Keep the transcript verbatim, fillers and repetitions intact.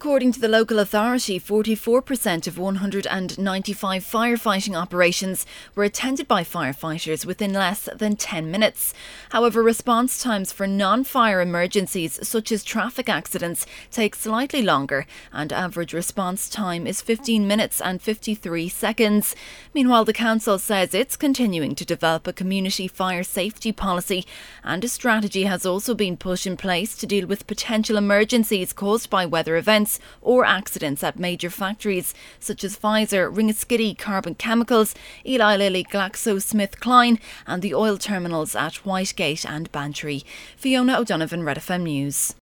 According to the local authority, forty-four percent of one hundred ninety-five firefighting operations were attended by firefighters within less than ten minutes. However, response times for non-fire emergencies such as traffic accidents take slightly longer, and average response time is fifteen minutes and fifty-three seconds. Meanwhile, the council says it's continuing to develop a community fire safety policy, and a strategy has also been put in place to deal with potential emergencies caused by weather events or accidents at major factories such as Pfizer, Ringaskiddy Carbon Chemicals, Eli Lilly, GlaxoSmithKline and the oil terminals at Whitegate and Bantry. Fiona O'Donovan, Red F M News.